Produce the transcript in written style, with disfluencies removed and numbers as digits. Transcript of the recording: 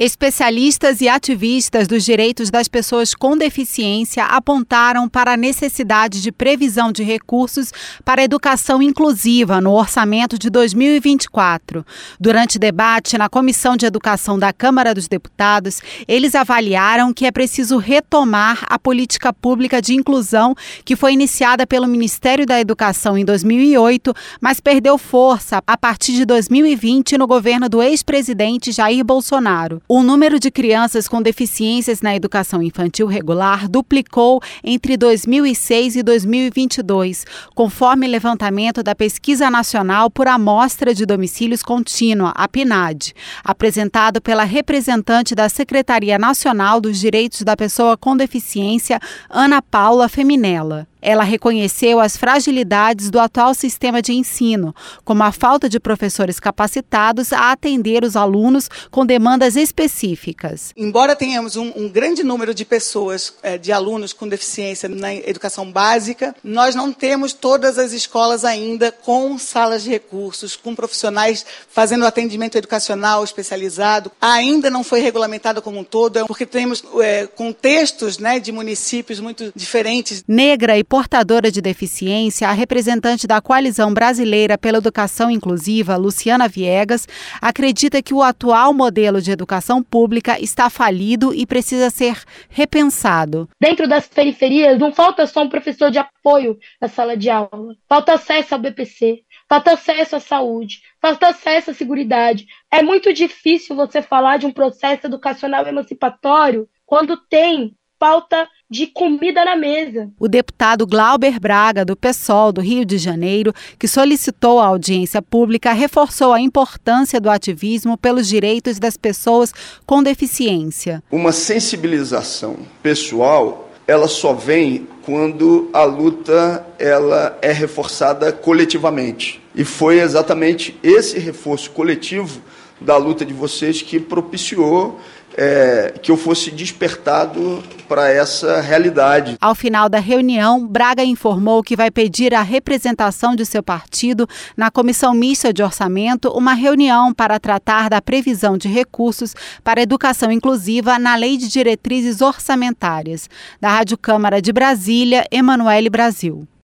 Especialistas e ativistas dos direitos das pessoas com deficiência apontaram para a necessidade de previsão de recursos para a educação inclusiva no orçamento de 2024. Durante debate na Comissão de Educação da Câmara dos Deputados, eles avaliaram que é preciso retomar a política pública de inclusão que foi iniciada pelo Ministério da Educação em 2008, mas perdeu força a partir de 2020 no governo do ex-presidente Jair Bolsonaro. O número de crianças com deficiências na educação infantil regular duplicou entre 2006 e 2022, conforme levantamento da Pesquisa Nacional por Amostra de Domicílios Contínua, a PNAD, apresentado pela representante da Secretaria Nacional dos Direitos da Pessoa com Deficiência, Ana Paula Feminella. Ela reconheceu as fragilidades do atual sistema de ensino, como a falta de professores capacitados a atender os alunos com demandas específicas. Embora tenhamos um grande número de pessoas, de alunos com deficiência na educação básica, nós não temos todas as escolas ainda com salas de recursos, com profissionais fazendo atendimento educacional especializado. Ainda não foi regulamentado como um todo, porque temos contextos, de municípios muito diferentes. Negra e portadora de deficiência, a representante da Coalizão Brasileira pela Educação Inclusiva, Luciana Viegas, acredita que o atual modelo de educação pública está falido e precisa ser repensado. Dentro das periferias, não falta só um professor de apoio na sala de aula. Falta acesso ao BPC, falta acesso à saúde, falta acesso à seguridade. É muito difícil você falar de um processo educacional emancipatório quando tem falta de comida na mesa. O deputado Glauber Braga, do PSOL do Rio de Janeiro, que solicitou a audiência pública, reforçou a importância do ativismo pelos direitos das pessoas com deficiência. Uma sensibilização pessoal, ela só vem quando a luta ela é reforçada coletivamente. E foi exatamente esse reforço coletivo da luta de vocês que propiciou que eu fosse despertado para essa realidade. Ao final da reunião, Braga informou que vai pedir à representação de seu partido na Comissão Mista de Orçamento uma reunião para tratar da previsão de recursos para a educação inclusiva na Lei de Diretrizes Orçamentárias. Da Rádio Câmara de Brasília, Emanuele Brasil.